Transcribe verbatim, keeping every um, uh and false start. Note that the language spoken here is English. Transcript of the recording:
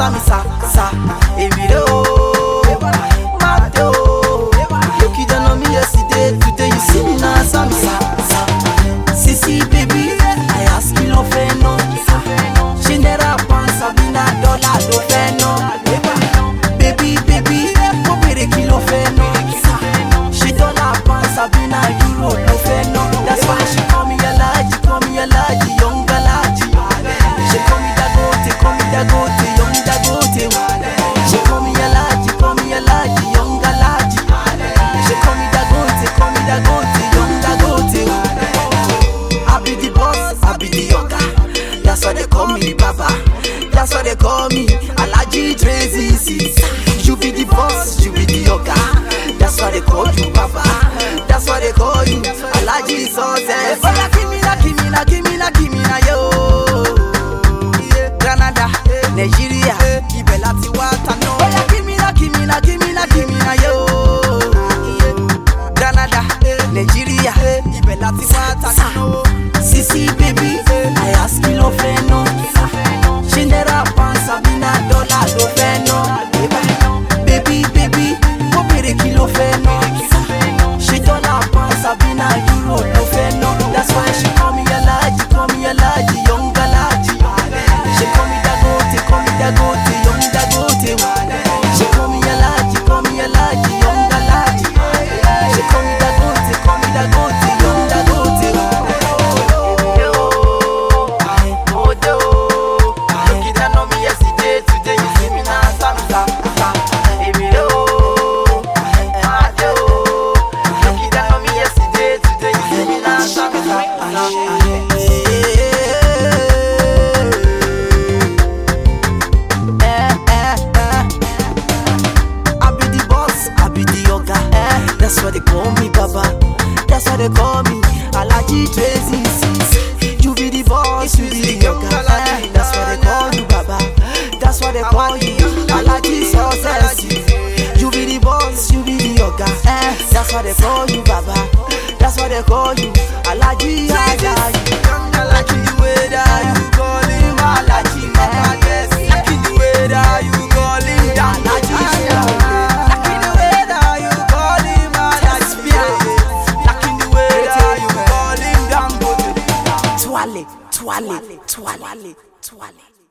Sami sa sa, Emiro, Mato. Look, you don't know me yesterday, today you see me now. Sami sa sa, Sisi baby, I ask you no feno. Chinera pan Sabina dollar do feno. Baby baby, go pere kilo feno. She dollar pan Sabina euro do feno. That's why she call me a lady, call me a lady, young galaji. She call me Dagote, call me Dagote, young Dagote. She call me a lady, call me a lady, young galaji. She call me Dagote, call me Dagote, young Dagote. I be the boss, I be the yoga. That's why they call me Baba. That's why they call me Alaji Tracy. You be the boss, you be the yoga. That's why they call you Baba. That's why they call you Alaji Success. Oh yeah, give me na, give me na, give me na, give me na, yo. Granada, Nigeria, Ibelati Watano. Oh yeah, give me na, give me na, give me na, give me na, yo. Granada, Nigeria, Ibelati Watano. Sisi baby, I ask you no feno. Chinera pan Sabina dollar do feno. Baby baby, go pere kilo feno. She dollar pan Sabina euro do feno. That's why she call me a lady, call me a lady, young galaji. She call me Dagote, call me Dagote, young Dagote. She call me a lady, call me a lady, young galaji. She call me Dagote, call me Dagote, young Dagote. That's why they call me Baba. That's why they call me Alaji Tracy. You be the boss, you be the yoga. That's why they call you Baba. That's why they call you Alaji Success. You be the boss, you be the yoga. That's why they call you Baba. That's why they call you Alaji Alaji. Like in the way that you call him Alaji Baba. Yes, like in the way that you call him Alaji. Twale, twale, twale, twale.